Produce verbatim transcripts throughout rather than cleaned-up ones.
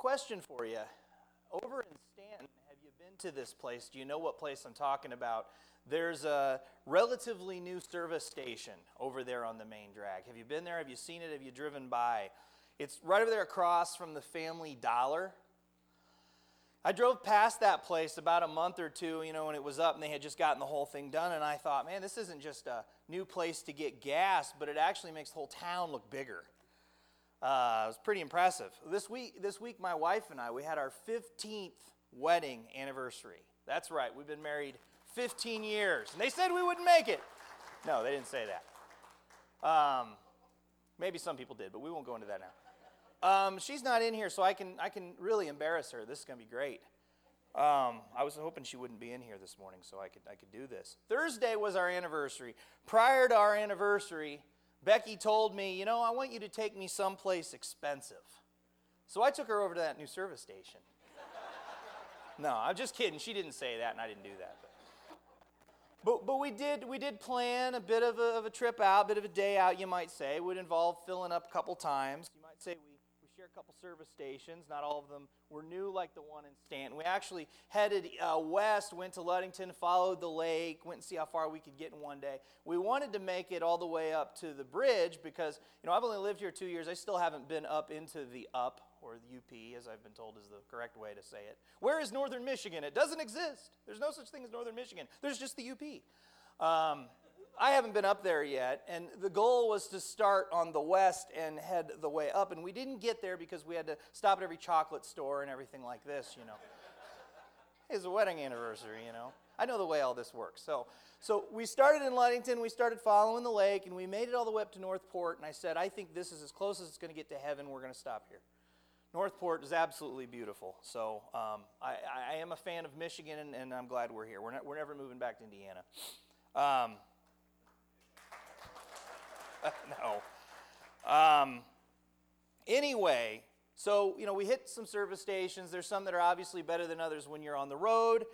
Question for you. Over in Stanton, have you been to this place? Do you know what place I'm talking about? There's a relatively new service station over there on the main drag. Have you been there? Have you seen it? Have you driven by? It's right over there across from the Family Dollar. I drove past that place about a month or two, you know, when it was up and they had just gotten the whole thing done, and I thought, man, this isn't just a new place to get gas, but it actually makes the whole town look bigger. Uh, it was pretty impressive. This week, this week, my wife and I, we had our fifteenth wedding anniversary. That's right, we've been married fifteen years, and they said we wouldn't make it. No, they didn't say that. Um, maybe some people did, but we won't go into that now. Um, she's not in here, so I can I can really embarrass her. This is going to be great. Um, I was hoping she wouldn't be in here this morning, so I could I could do this. Thursday was our anniversary. Prior to our anniversary, Becky told me, you know, I want you to take me someplace expensive. So I took her over to that new service station. No, I'm just kidding. She didn't say that, and I didn't do that. But but we did we did plan a bit of a, of a trip out, a bit of a day out, you might say. It would involve filling up a couple times. You might say we, we share a couple service stations. Not all of them were new like the one in Stanton. We actually headed uh, west, went to Ludington, followed the lake, went and see how far we could get in one day. We wanted to make it all the way up to the bridge because, you know, I've only lived here two years. I still haven't been up into the up, or the U P, as I've been told is the correct way to say it. Where is Northern Michigan? It doesn't exist. There's no such thing as Northern Michigan. There's just the U P. Um, I haven't been up there yet, and the goal was to start on the west and head the way up, and we didn't get there because we had to stop at every chocolate store and everything like this, you know. It's a wedding anniversary, you know. I know the way all this works. So, so we started in Ludington, we started following the lake, and we made it all the way up to Northport, and I said, I think this is as close as it's going to get to heaven. We're going to stop here. Northport is absolutely beautiful, so um, I, I am a fan of Michigan, and, and I'm glad we're here. We're, not, we're never moving back to Indiana. Um, no. Um, anyway, so, you know, we hit some service stations. There's some that are obviously better than others when you're on the road.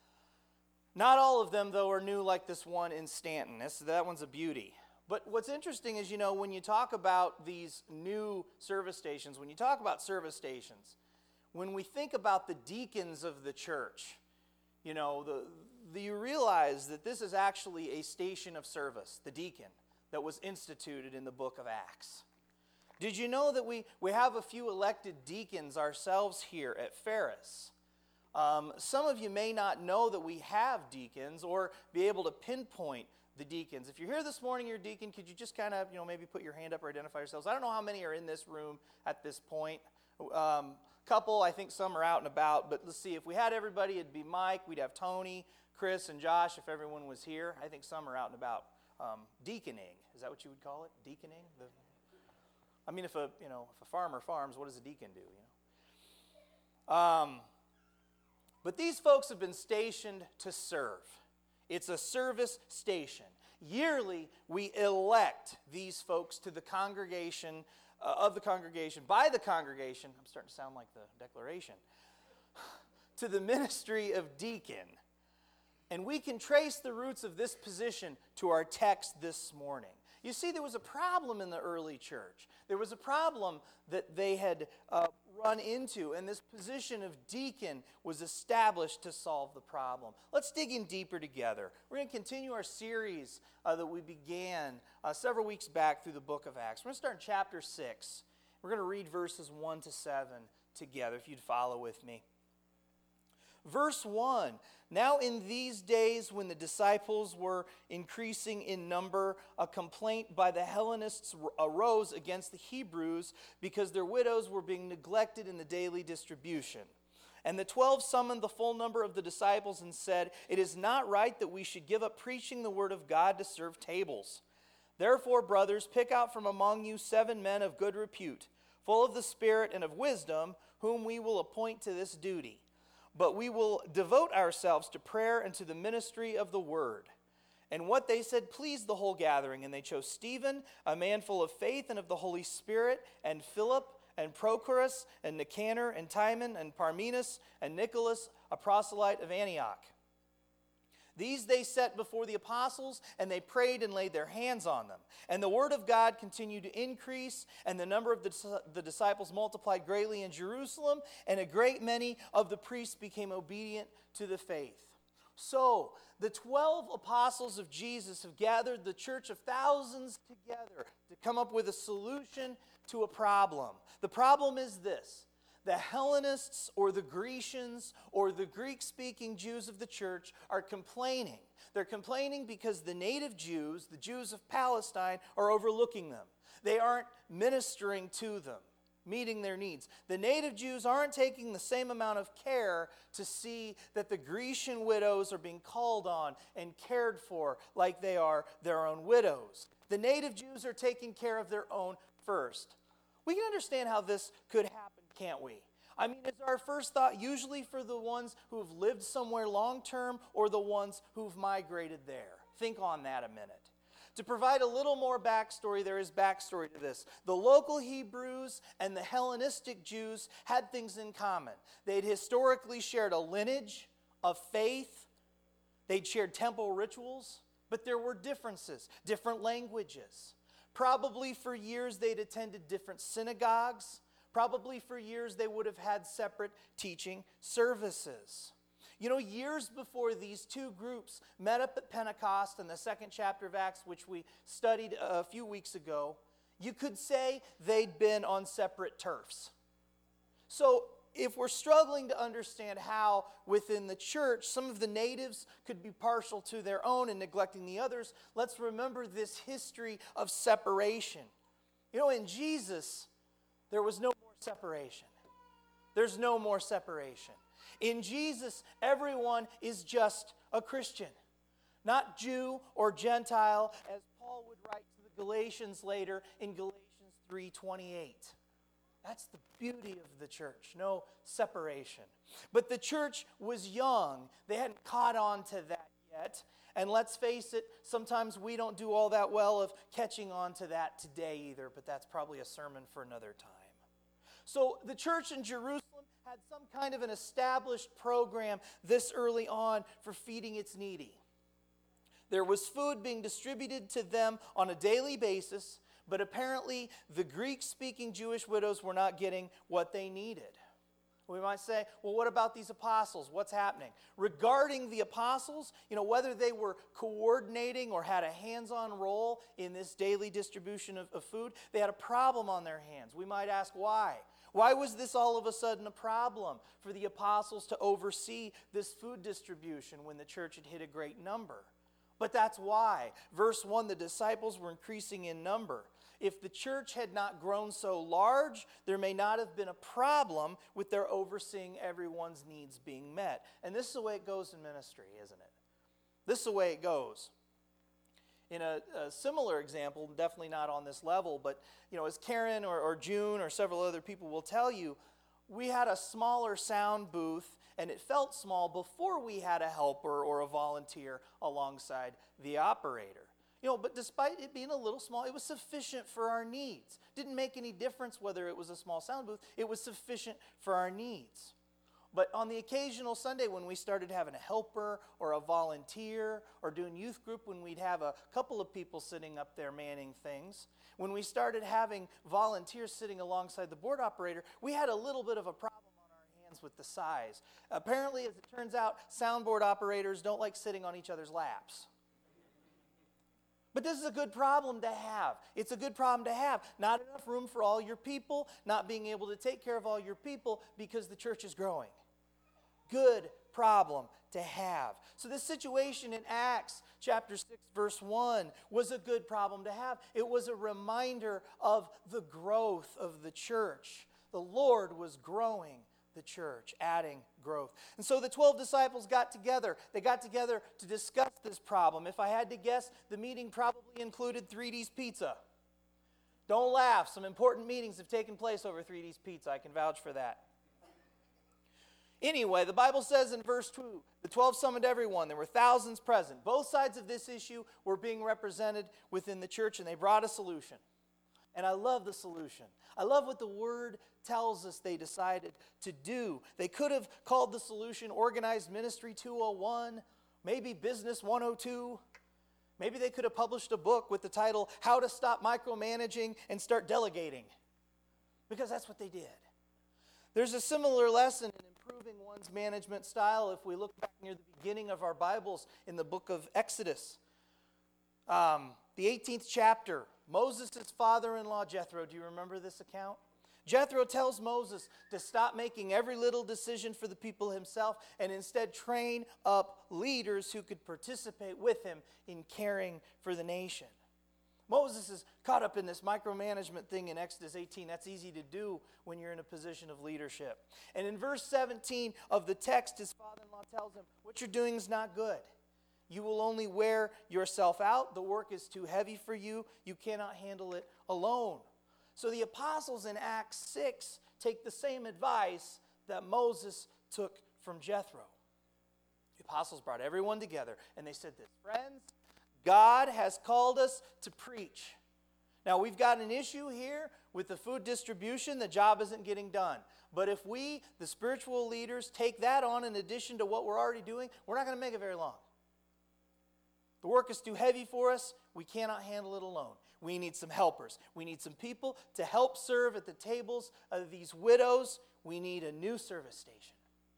Not all of them, though, are new like this one in Stanton. This, that one's a beauty. But what's interesting is, you know, when you talk about these new service stations, when you talk about service stations, when we think about the deacons of the church, you know, the, the, you realize that this is actually a station of service, the deacon, that was instituted in the book of Acts. Did you know that we, we have a few elected deacons ourselves here at Ferris? Um, some of you may not know that we have deacons or be able to pinpoint the deacons. If you're here this morning, you're a deacon, could you just kind of, you know, maybe put your hand up or identify yourselves? I don't know how many are in this room at this point. Um, couple, I think some are out and about, but let's see. If we had everybody, it'd be Mike, we'd have Tony, Chris, and Josh if everyone was here. I think some are out and about. Um, deaconing, is that what you would call it? Deaconing? The, I mean, if a, you know, if a farmer farms, what does a deacon do, you know? Um, but these folks have been stationed to serve. It's a service station. Yearly, we elect these folks to the congregation, uh, of the congregation, by the congregation, I'm starting to sound like the declaration, to the ministry of deacon. And we can trace the roots of this position to our text this morning. You see, there was a problem in the early church. There was a problem that they had uh, run into, and this position of deacon was established to solve the problem. Let's dig in deeper together. We're going to continue our series uh, that we began uh, several weeks back through the book of Acts. We're going to start in chapter six. We're going to read verses one to seven together, if you'd follow with me. Verse one, now in these days when the disciples were increasing in number, a complaint by the Hellenists arose against the Hebrews because their widows were being neglected in the daily distribution. And the twelve summoned the full number of the disciples and said, it is not right that we should give up preaching the word of God to serve tables. Therefore, brothers, pick out from among you seven men of good repute, full of the Spirit and of wisdom, whom we will appoint to this duty. But we will devote ourselves to prayer and to the ministry of the word. And what they said pleased the whole gathering. And they chose Stephen, a man full of faith and of the Holy Spirit, and Philip, and Prochorus, and Nicanor, and Timon, and Parmenas, and Nicholas, a proselyte of Antioch. These they set before the apostles, and they prayed and laid their hands on them. And the word of God continued to increase, and the number of the, the disciples multiplied greatly in Jerusalem, and a great many of the priests became obedient to the faith. So, the twelve apostles of Jesus have gathered the church of thousands together to come up with a solution to a problem. The problem is this. The Hellenists or the Grecians or the Greek-speaking Jews of the church are complaining. They're complaining because the native Jews, the Jews of Palestine, are overlooking them. They aren't ministering to them, meeting their needs. The native Jews aren't taking the same amount of care to see that the Grecian widows are being called on and cared for like they are their own widows. The native Jews are taking care of their own first. We can understand how this could happen, can't we? I mean, is our first thought usually for the ones who have lived somewhere long-term or the ones who've migrated there? Think on that a minute. To provide a little more backstory, there is backstory to this. The local Hebrews and the Hellenistic Jews had things in common. They'd historically shared a lineage of faith. They'd shared temple rituals, but there were differences, different languages. Probably for years they'd attended different synagogues. Probably for years they would have had separate teaching services. You know, years before these two groups met up at Pentecost in the second chapter of Acts, which we studied a few weeks ago, you could say they'd been on separate turfs. So if we're struggling to understand how within the church some of the natives could be partial to their own and neglecting the others, let's remember this history of separation. You know, in Jesus, there was no more separation. There's no more separation. In Jesus, everyone is just a Christian, not Jew or Gentile, as Paul would write to the Galatians later in Galatians three twenty-eight. That's the beauty of the church, no separation. But the church was young. They hadn't caught on to that yet. And let's face it, sometimes we don't do all that well of catching on to that today either, but that's probably a sermon for another time. So the church in Jerusalem had some kind of an established program this early on for feeding its needy. There was food being distributed to them on a daily basis, but apparently the Greek-speaking Jewish widows were not getting what they needed. We might say, well, what about these apostles? What's happening? Regarding the apostles, you know, whether they were coordinating or had a hands-on role in this daily distribution of, of food, they had a problem on their hands. We might ask why. Why was this all of a sudden a problem for the apostles to oversee this food distribution when the church had hit a great number? But that's why. Verse one, the disciples were increasing in number. If the church had not grown so large, there may not have been a problem with their overseeing everyone's needs being met. And this is the way it goes in ministry, isn't it? This is the way it goes. In a, a similar example, definitely not on this level, but you know, as Karen or, or June or several other people will tell you, we had a smaller sound booth, and it felt small before we had a helper or a volunteer alongside the operator. You know, but despite it being a little small, it was sufficient for our needs. Didn't make any difference whether it was a small sound booth. It was sufficient for our needs. But on the occasional Sunday when we started having a helper or a volunteer or doing youth group, when we'd have a couple of people sitting up there manning things, when we started having volunteers sitting alongside the board operator, we had a little bit of a problem on our hands with the size. Apparently, as it turns out, soundboard operators don't like sitting on each other's laps. But this is a good problem to have. It's a good problem to have. Not enough room for all your people, not being able to take care of all your people because the church is growing. Good problem to have. So this situation in Acts chapter six verse one was a good problem to have. It was a reminder of the growth of the church. The Lord was growing the church, adding growth. And so the twelve disciples got together. They got together to discuss this problem. If I had to guess, the meeting probably included three D's Pizza. Don't laugh. Some important meetings have taken place over three D's Pizza. I can vouch for that. Anyway, the Bible says in verse two, the twelve summoned everyone. There were thousands present. Both sides of this issue were being represented within the church, and they brought a solution. And I love the solution. I love what the Word tells us they decided to do. They could have called the solution Organized Ministry two oh one, maybe Business one oh two. Maybe they could have published a book with the title, How to Stop Micromanaging and Start Delegating. Because that's what they did. There's a similar lesson in improving one's management style if we look back near the beginning of our Bibles in the book of Exodus. Um, the eighteenth chapter, Moses' father-in-law Jethro, do you remember this account? Jethro tells Moses to stop making every little decision for the people himself and instead train up leaders who could participate with him in caring for the nation. Moses is caught up in this micromanagement thing in Exodus eighteen. That's easy to do when you're in a position of leadership. And in verse seventeen of the text, his father-in-law tells him, what you're doing is not good. You will only wear yourself out. The work is too heavy for you. You cannot handle it alone. So the apostles in Acts six take the same advice that Moses took from Jethro. The apostles brought everyone together and they said this, friends, God has called us to preach. Now we've got an issue here with the food distribution. The job isn't getting done. But if we, the spiritual leaders, take that on in addition to what we're already doing, we're not going to make it very long. The work is too heavy for us. We cannot handle it alone. We need some helpers. We need some people to help serve at the tables of these widows. We need a new service station.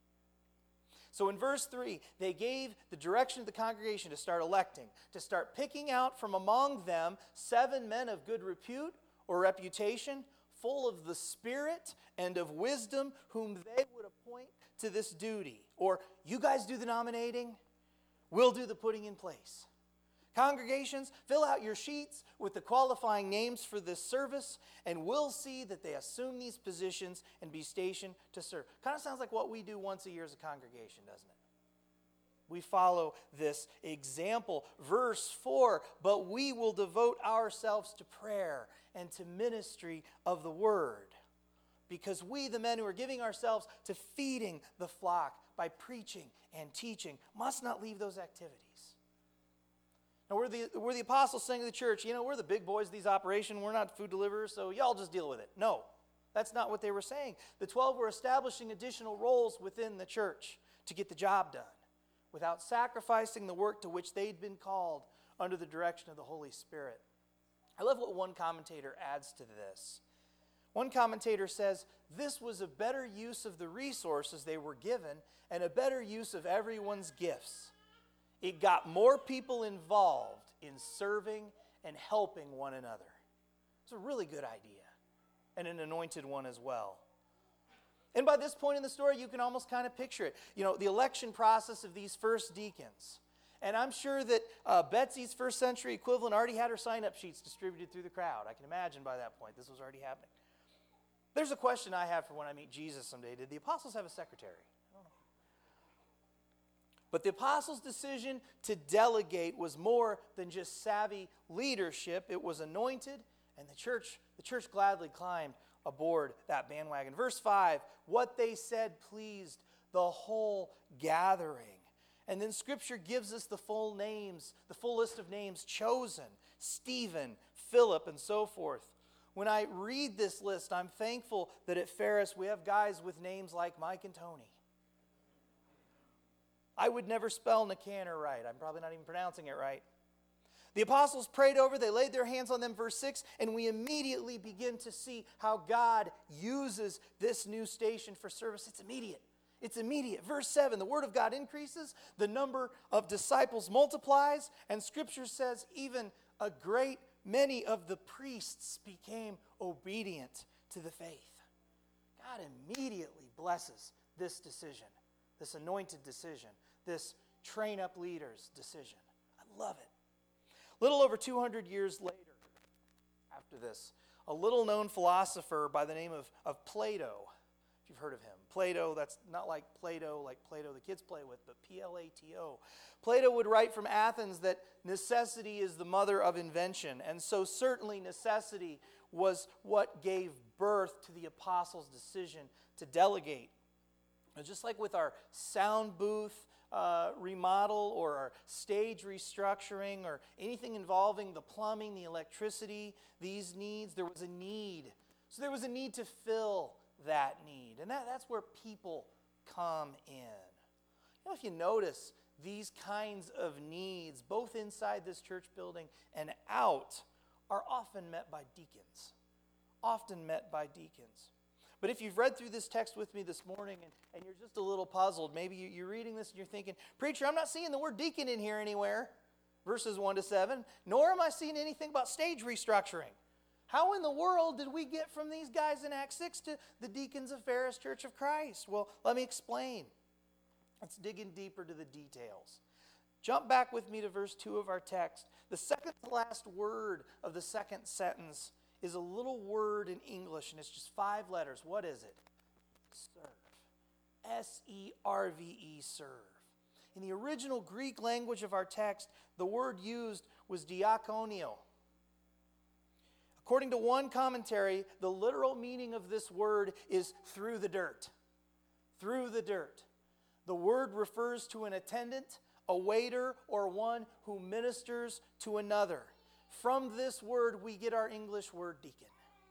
So in verse three, they gave the direction of the congregation to start electing, to start picking out from among them seven men of good repute or reputation, full of the Spirit and of wisdom, whom they would appoint to this duty. Or you guys do the nominating, we'll do the putting in place. Congregations, fill out your sheets with the qualifying names for this service, and we'll see that they assume these positions and be stationed to serve. Kind of sounds like what we do once a year as a congregation, doesn't it? We follow this example. Verse four, but we will devote ourselves to prayer and to ministry of the word, because we, the men who are giving ourselves to feeding the flock by preaching and teaching, must not leave those activities. Now, we're the, we're the apostles saying to the church, you know, we're the big boys of these operations. We're not food deliverers, so y'all just deal with it. No, that's not what they were saying. The twelve were establishing additional roles within the church to get the job done without sacrificing the work to which they'd been called under the direction of the Holy Spirit. I love what one commentator adds to this. One commentator says, this was a better use of the resources they were given and a better use of everyone's gifts. It got more people involved in serving and helping one another. It's a really good idea, and an anointed one as well. And by this point in the story, you can almost kind of picture it. You know, the election process of these first deacons. And I'm sure that uh, Betsy's first century equivalent already had her sign-up sheets distributed through the crowd. I can imagine by that point this was already happening. There's a question I have for when I meet Jesus someday. Did the apostles have a secretary? But the apostles' decision to delegate was more than just savvy leadership. It was anointed, and the church, the church gladly climbed aboard that bandwagon. Verse five, what they said pleased the whole gathering. And then Scripture gives us the full names, the full list of names chosen, Stephen, Philip, and so forth. When I read this list, I'm thankful that at Ferris we have guys with names like Mike and Tony. I would never spell Nicanor right. I'm probably not even pronouncing it right. The apostles prayed over, they laid their hands on them, verse six, and we immediately begin to see how God uses this new station for service. It's immediate. It's immediate. Verse seven, the word of God increases, the number of disciples multiplies, and Scripture says even a great many of the priests became obedient to the faith. God immediately blesses this decision. This anointed decision, this train up leaders decision. I love it. A little over two hundred years later, after this, a little known philosopher by the name of, of Plato, if you've heard of him. Plato, that's not like Play-Doh, like Play-Doh the kids play with, but P L A T O. Plato would write from Athens that necessity is the mother of invention, and so certainly necessity was what gave birth to the apostles' decision to delegate. Just like with our sound booth uh, remodel or our stage restructuring or anything involving the plumbing, the electricity, these needs, there was a need. So there was a need to fill that need. And that, that's where people come in. You know, if you notice these kinds of needs, both inside this church building and out, are often met by deacons. Often met by deacons. But if you've read through this text with me this morning and, and you're just a little puzzled, maybe you, you're reading this and you're thinking, preacher, I'm not seeing the word deacon in here anywhere, verses one to seven, nor am I seeing anything about stage restructuring. How in the world did we get from these guys in Acts six to the deacons of Ferris Church of Christ? Well, let me explain. Let's dig in deeper to the details. Jump back with me to verse two of our text. The second to last word of the second sentence is a little word in English, and it's just five letters. What is it? Serve. S E R V E, serve. In the original Greek language of our text, the word used was diakonio. According to one commentary, the literal meaning of this word is through the dirt. Through the dirt. The word refers to an attendant, a waiter, or one who ministers to another. From this word, we get our English word deacon.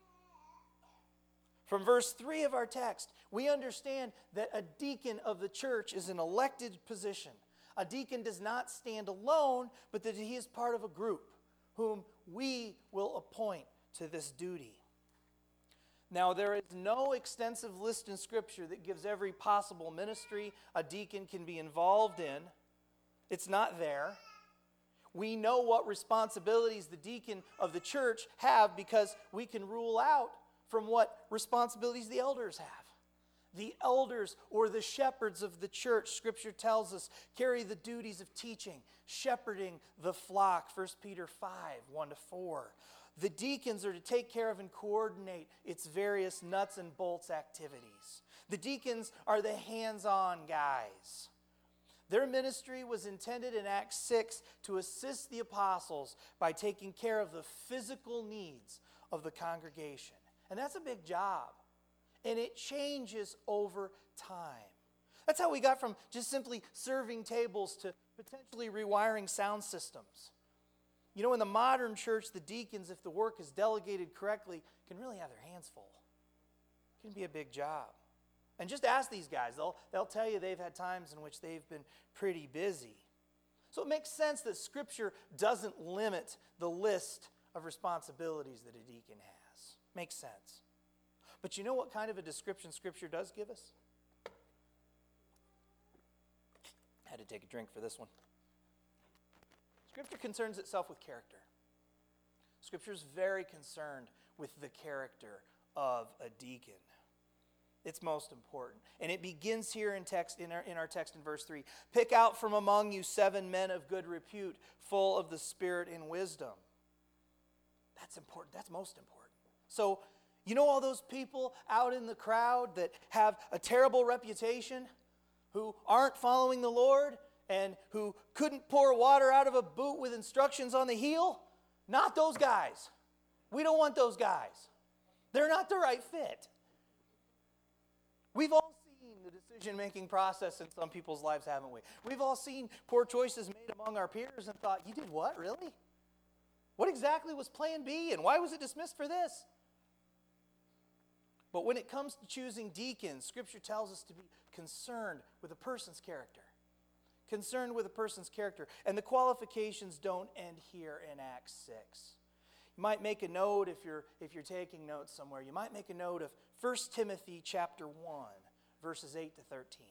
From verse three of our text, we understand that a deacon of the church is an elected position. A deacon does not stand alone, but that he is part of a group whom we will appoint to this duty. Now, there is no extensive list in Scripture that gives every possible ministry a deacon can be involved in. It's not there. We know what responsibilities the deacon of the church have because we can rule out from what responsibilities the elders have. The elders or the shepherds of the church, Scripture tells us, carry the duties of teaching, shepherding the flock, First Peter five, one to four. The deacons are to take care of and coordinate its various nuts and bolts activities. The deacons are the hands-on guys. Their ministry was intended in Acts six to assist the apostles by taking care of the physical needs of the congregation. And that's a big job. And it changes over time. That's how we got from just simply serving tables to potentially rewiring sound systems. You know, in the modern church, the deacons, if the work is delegated correctly, can really have their hands full. It can be a big job. And just ask these guys. They'll, they'll tell you they've had times in which they've been pretty busy. So it makes sense that Scripture doesn't limit the list of responsibilities that a deacon has. Makes sense. But you know what kind of a description Scripture does give us? I had to take a drink for this one. Scripture concerns itself with character. Scripture is very concerned with the character of a deacon. It's most important. And it begins here in text in our, in our text in verse three. Pick out from among you seven men of good repute, full of the Spirit and wisdom. That's important. That's most important. So, you know all those people out in the crowd that have a terrible reputation, who aren't following the Lord, and who couldn't pour water out of a boot with instructions on the heel? Not those guys. We don't want those guys. They're not the right fit. We've all seen the decision-making process in some people's lives, haven't we? We've all seen poor choices made among our peers and thought, you did what, really? What exactly was plan B, and why was it dismissed for this? But when it comes to choosing deacons, Scripture tells us to be concerned with a person's character. Concerned with a person's character. And the qualifications don't end here in Acts six. You might make a note if you're if you're taking notes somewhere. You might make a note of First Timothy chapter one, verses eight to thirteen.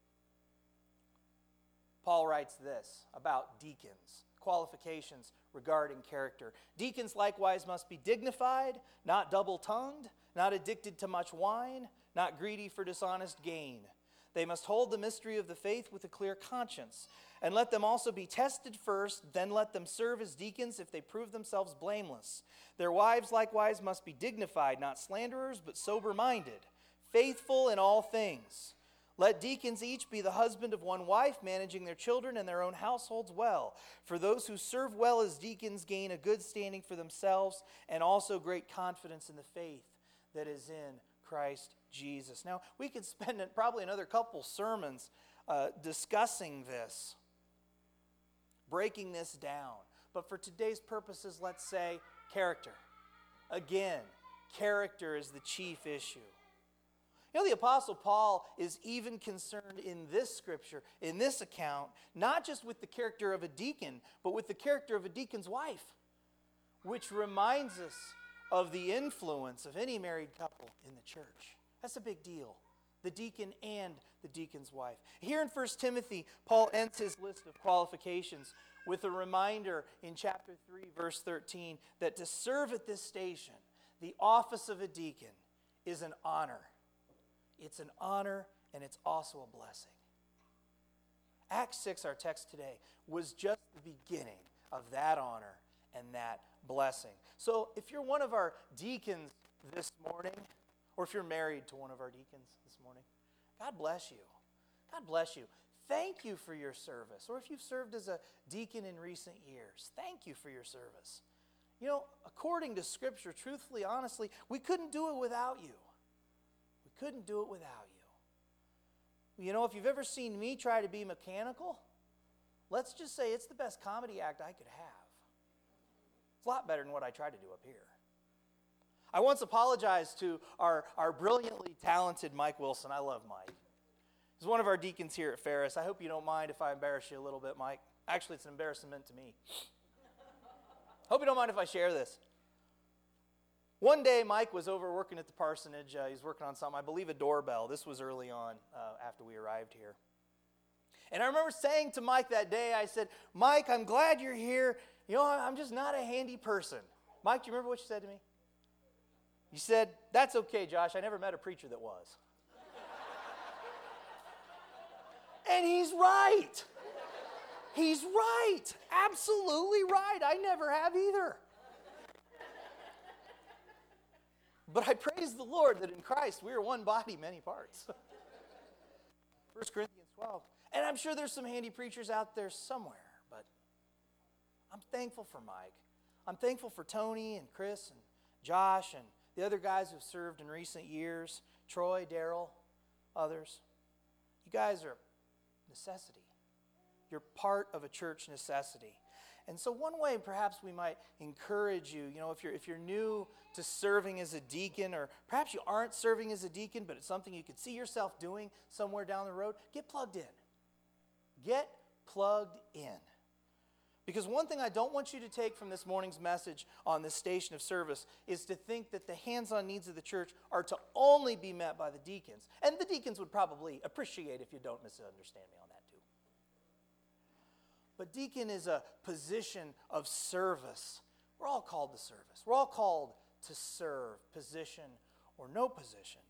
Paul writes this about deacons, qualifications regarding character. Deacons likewise must be dignified, not double-tongued, not addicted to much wine, not greedy for dishonest gain. They must hold the mystery of the faith with a clear conscience. And let them also be tested first, then let them serve as deacons if they prove themselves blameless. Their wives likewise must be dignified, not slanderers, but sober-minded, faithful in all things. Let deacons each be the husband of one wife, managing their children and their own households well. For those who serve well as deacons gain a good standing for themselves and also great confidence in the faith that is in Christ Jesus. Now, we could spend probably another couple sermons uh, discussing this, breaking this down. But for today's purposes, let's say character. Again, character is the chief issue. You You know, the Apostle Paul is even concerned in this scripture, in this account, not just with the character of a deacon, but with the character of a deacon's wife, which reminds us of the influence of any married couple in the church. That's a big deal. The deacon and the deacon's wife. Here in First Timothy, Paul ends his list of qualifications with a reminder in chapter three, verse thirteen, that to serve at this station, the office of a deacon, is an honor. It's an honor, and it's also a blessing. Acts six, our text today, was just the beginning of that honor and that blessing. So if you're one of our deacons this morning, or if you're married to one of our deacons this morning, God bless you. God bless you. Thank you for your service. Or if you've served as a deacon in recent years, thank you for your service. You know, according to Scripture, truthfully, honestly, we couldn't do it without you. We couldn't do it without you. You know, if you've ever seen me try to be mechanical, let's just say it's the best comedy act I could have. It's a lot better than what I try to do up here. I once apologized to our, our brilliantly talented Mike Wilson. I love Mike. He's one of our deacons here at Ferris. I hope you don't mind if I embarrass you a little bit, Mike. Actually, it's an embarrassment to me. Hope you don't mind if I share this. One day, Mike was over working at the parsonage. Uh, he was working on something, I believe a doorbell. This was early on uh, after we arrived here. And I remember saying to Mike that day, I said, Mike, I'm glad you're here. You know, I'm just not a handy person. Mike, do you remember what you said to me? You said, that's okay, Josh. I never met a preacher that was. And he's right. He's right. Absolutely right. I never have either. But I praise the Lord that in Christ we are one body, many parts. First Corinthians twelve. And I'm sure there's some handy preachers out there somewhere, but I'm thankful for Mike. I'm thankful for Tony and Chris and Josh and the other guys who've served in recent years, Troy, Daryl, others. You guys are necessity. You're part of a church necessity. And so one way perhaps we might encourage you, you know, if you're if you're new to serving as a deacon, or perhaps you aren't serving as a deacon, but it's something you could see yourself doing somewhere down the road, get plugged in. Get plugged in. Because one thing I don't want you to take from this morning's message on this station of service is to think that the hands-on needs of the church are to only be met by the deacons. And the deacons would probably appreciate if you don't misunderstand me on that too. But deacon is a position of service. We're all called to service. We're all called to serve, position or no position.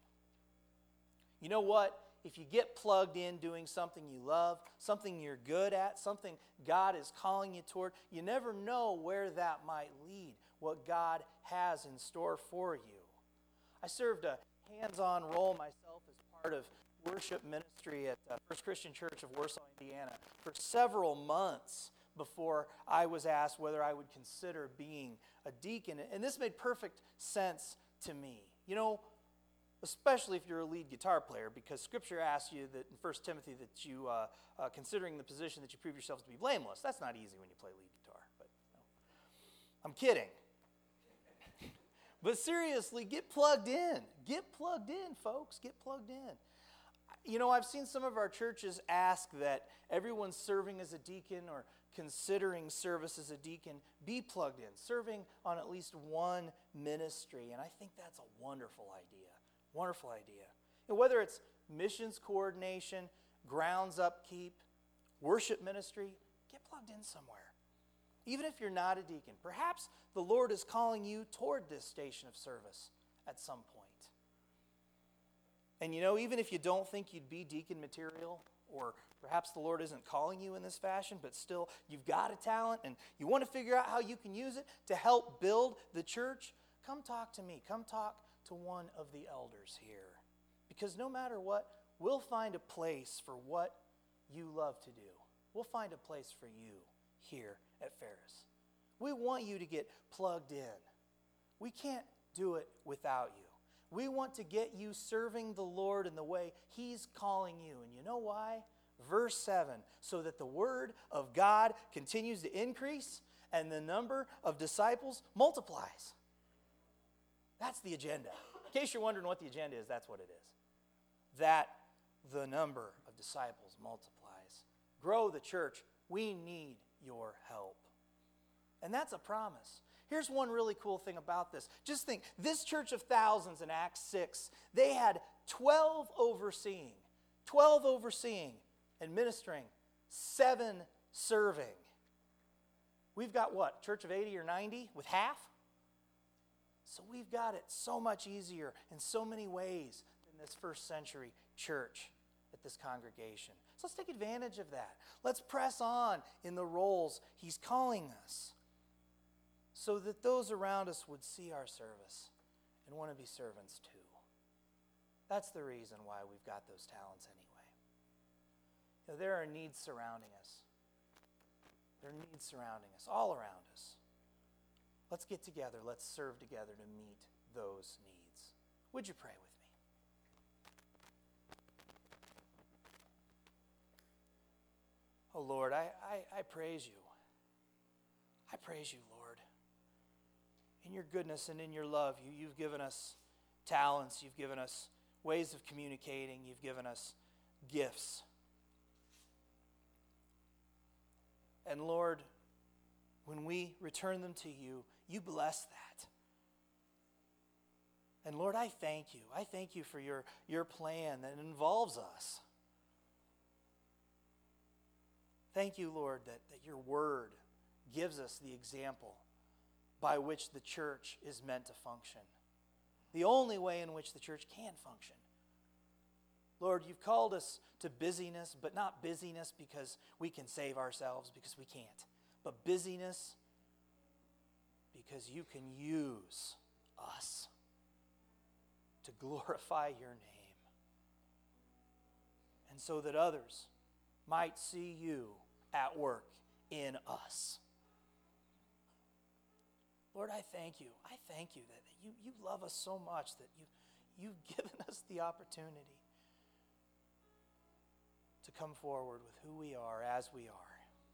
You know what? If you get plugged in doing something you love, something you're good at, something God is calling you toward, you never know where that might lead, what God has in store for you. I served a hands-on role myself as part of worship ministry at First Christian Church of Warsaw, Indiana, for several months before I was asked whether I would consider being a deacon. And this made perfect sense to me. You know, especially if you're a lead guitar player, because Scripture asks you that in First Timothy that you, uh, uh, considering the position, that you prove yourselves to be blameless. That's not easy when you play lead guitar, but no. I'm kidding. But seriously, get plugged in. Get plugged in, folks. Get plugged in. You know, I've seen some of our churches ask that everyone serving as a deacon or considering service as a deacon be plugged in, serving on at least one ministry, and I think that's a wonderful idea. Wonderful idea. And whether it's missions coordination, grounds upkeep, worship ministry, get plugged in somewhere. Even if you're not a deacon, perhaps the Lord is calling you toward this station of service at some point. And you know, even if you don't think you'd be deacon material, or perhaps the Lord isn't calling you in this fashion, but still you've got a talent and you want to figure out how you can use it to help build the church, come talk to me. Come talk to one of the elders here. Because no matter what, we'll find a place for what you love to do. We'll find a place for you here at Ferris. We want you to get plugged in. We can't do it without you. We want to get you serving the Lord in the way He's calling you. And you know why? Verse seven, so that the word of God continues to increase and the number of disciples multiplies. That's the agenda. In case you're wondering what the agenda is, that's what it is. that the number of disciples multiplies. Grow the church. We need your help. And that's a promise. Here's one really cool thing about this. Just think, this church of thousands in Acts six, they had twelve overseeing, twelve overseeing and ministering, seven serving. We've got what, church of eighty or ninety with half? So we've got it so much easier in so many ways than this first century church at this congregation. So let's take advantage of that. Let's press on in the roles he's calling us so that those around us would see our service and want to be servants too. That's the reason why we've got those talents anyway. You know, there are needs surrounding us. There are needs surrounding us, all around us. Let's get together. Let's serve together to meet those needs. Would you pray with me? Oh Lord, I, I, I praise you. I praise you, Lord. In your goodness and in your love, you, you've given us talents. You've given us ways of communicating. You've given us gifts. And Lord, when we return them to you, you bless that. And Lord, I thank you. I thank you for your, your plan that involves us. Thank you, Lord, that, that your word gives us the example by which the church is meant to function. The only way in which the church can function. Lord, you've called us to busyness, but not busyness because we can save ourselves, because we can't. But busyness because you can use us to glorify your name. And so that others might see you at work in us. Lord, I thank you. I thank you that you, you love us so much that you, you've given us the opportunity to come forward with who we are as we are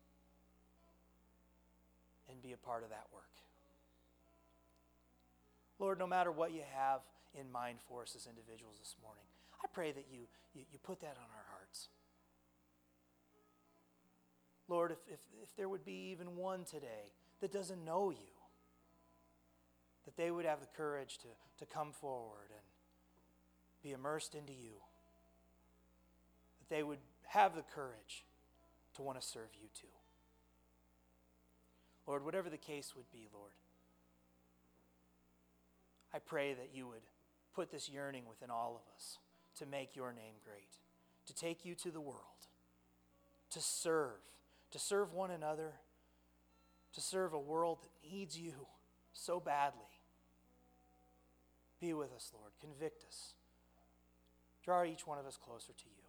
and be a part of that work. Lord, no matter what you have in mind for us as individuals this morning, I pray that you, you, you put that on our hearts. Lord, if, if, if there would be even one today that doesn't know you, that they would have the courage to, to come forward and be immersed into you, that they would have the courage to want to serve you too. Lord, whatever the case would be, Lord, I pray that you would put this yearning within all of us to make your name great, to take you to the world, to serve, to serve one another, to serve a world that needs you so badly. Be with us, Lord. Convict us. Draw each one of us closer to you.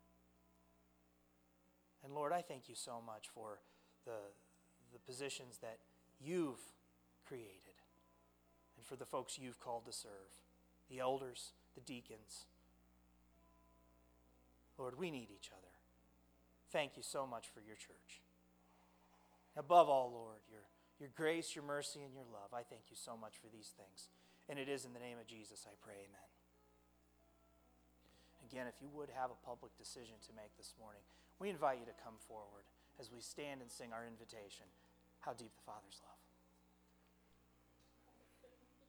And Lord, I thank you so much for the, the positions that you've created and for the folks you've called to serve, the elders, the deacons. Lord, we need each other. Thank you so much for your church. Above all, Lord, your, your grace, your mercy, and your love, I thank you so much for these things. And it is in the name of Jesus I pray, amen. Again, if you would have a public decision to make this morning, we invite you to come forward as we stand and sing our invitation, How Deep the Father's Love.